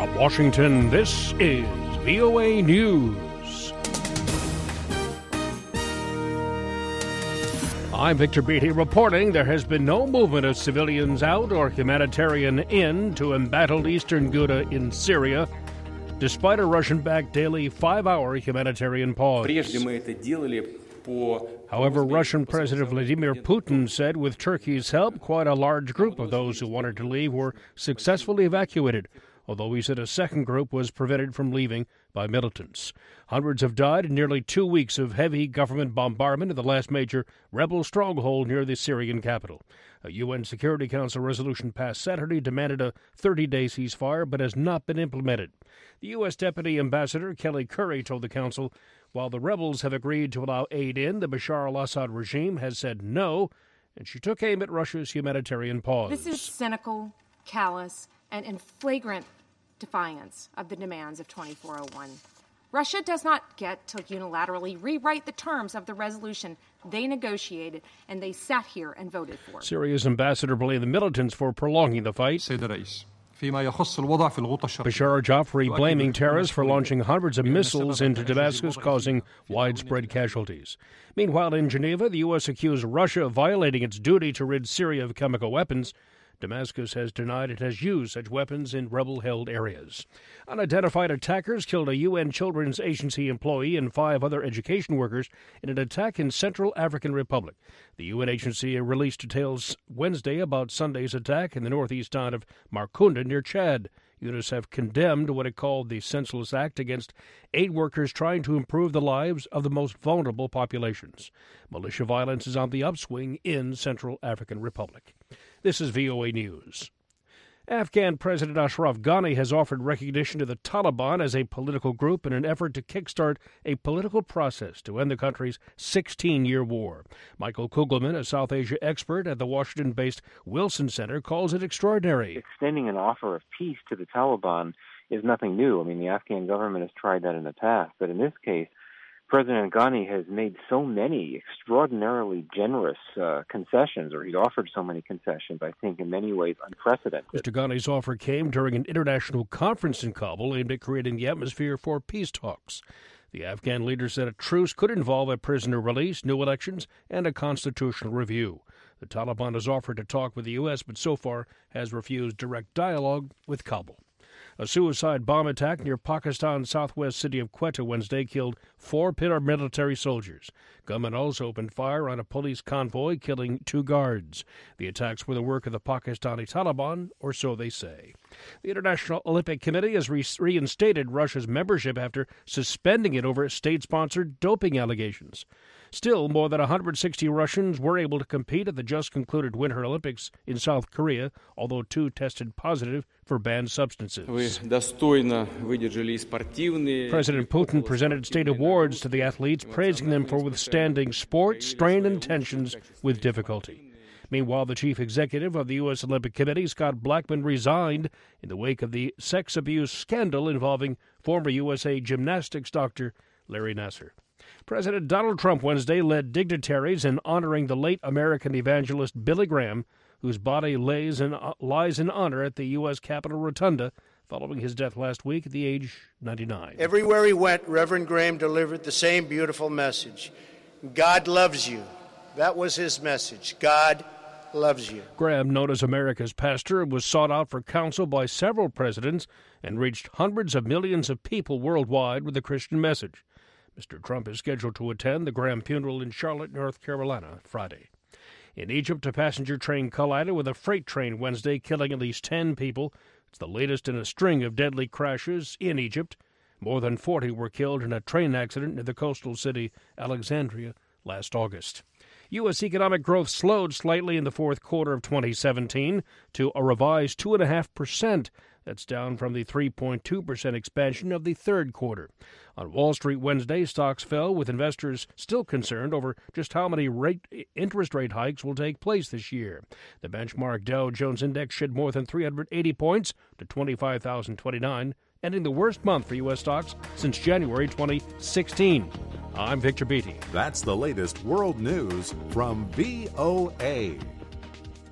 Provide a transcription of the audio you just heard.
From Washington, this is VOA News. I'm Victor Beatty reporting there has been no movement of civilians out or humanitarian in to embattled eastern Ghouta in Syria, despite a Russian-backed daily 5-hour humanitarian pause. However, Russian President Vladimir Putin said with Turkey's help, quite a large group of those who wanted to leave were successfully evacuated, although he said a second group was prevented from leaving by militants. Hundreds have died in nearly 2 weeks of heavy government bombardment of the last major rebel stronghold near the Syrian capital. A UN Security Council resolution passed Saturday demanded a 30-day ceasefire, but has not been implemented. The U.S. Deputy Ambassador Kelly Currie told the Council, while the rebels have agreed to allow aid in, the Bashar al-Assad regime has said no, and she took aim at Russia's humanitarian pause. This is cynical, callous, and in flagrant defiance of the demands of 2401. Russia does not get to unilaterally rewrite the terms of the resolution they negotiated and they sat here and voted for. Syria's ambassador blamed the militants for prolonging the fight. Bashar Jafri blaming terrorists for launching hundreds of missiles into Damascus, causing widespread casualties. Meanwhile, in Geneva, the U.S. accused Russia of violating its duty to rid Syria of chemical weapons. Damascus has denied it has used such weapons in rebel-held areas. Unidentified attackers killed a UN Children's Agency employee and 5 other education workers in an attack in Central African Republic. The UN agency released details Wednesday about Sunday's attack in the northeast town of Markunda near Chad. UNICEF condemned what it called the senseless act against aid workers trying to improve the lives of the most vulnerable populations. Militia violence is on the upswing in Central African Republic. This is VOA News. Afghan President Ashraf Ghani has offered recognition to the Taliban as a political group in an effort to kickstart a political process to end the country's 16-year war. Michael Kugelman, a South Asia expert at the Washington-based Wilson Center, calls it extraordinary. Extending an offer of peace to the Taliban is nothing new. I mean, the Afghan government has tried that in the past. But in this case, President Ghani has made so many extraordinarily generous concessions, or he's offered so many concessions, I think in many ways unprecedented. Mr. Ghani's offer came during an international conference in Kabul aimed at creating the atmosphere for peace talks. The Afghan leader said a truce could involve a prisoner release, new elections, and a constitutional review. The Taliban has offered to talk with the U.S., but so far has refused direct dialogue with Kabul. A suicide bomb attack near Pakistan's southwest city of Quetta Wednesday killed 4 paramilitary soldiers. Gunmen also opened fire on a police convoy, killing 2 guards. The attacks were the work of the Pakistani Taliban, or so they say. The International Olympic Committee has reinstated Russia's membership after suspending it over state-sponsored doping allegations. Still, more than 160 Russians were able to compete at the just-concluded Winter Olympics in South Korea, although 2 tested positive for banned substances. President Putin presented state awards to the athletes, praising them for withstanding sport, strain, and tensions with difficulty. Meanwhile, the chief executive of the U.S. Olympic Committee, Scott Blackmun, resigned in the wake of the sex abuse scandal involving former USA gymnastics doctor Larry Nassar. President Donald Trump Wednesday led dignitaries in honoring the late American evangelist Billy Graham, whose body lies in honor at the U.S. Capitol Rotunda following his death last week at the age 99. Everywhere he went, Reverend Graham delivered the same beautiful message. God loves you. That was his message. God loves you. Graham, known as America's pastor, was sought out for counsel by several presidents and reached hundreds of millions of people worldwide with a Christian message. Mr. Trump is scheduled to attend the Graham funeral in Charlotte, North Carolina, Friday. In Egypt, a passenger train collided with a freight train Wednesday, killing at least 10 people. It's the latest in a string of deadly crashes in Egypt. More than 40 were killed in a train accident near the coastal city Alexandria last August. U.S. economic growth slowed slightly in the fourth quarter of 2017 to a revised 2.5%. That's down from the 3.2% expansion of the third quarter. On Wall Street Wednesday, stocks fell, with investors still concerned over just how many interest rate hikes will take place this year. The benchmark Dow Jones Index shed more than 380 points to 25,029, ending the worst month for U.S. stocks since January 2016. I'm Victor Beatty. That's the latest world news from VOA.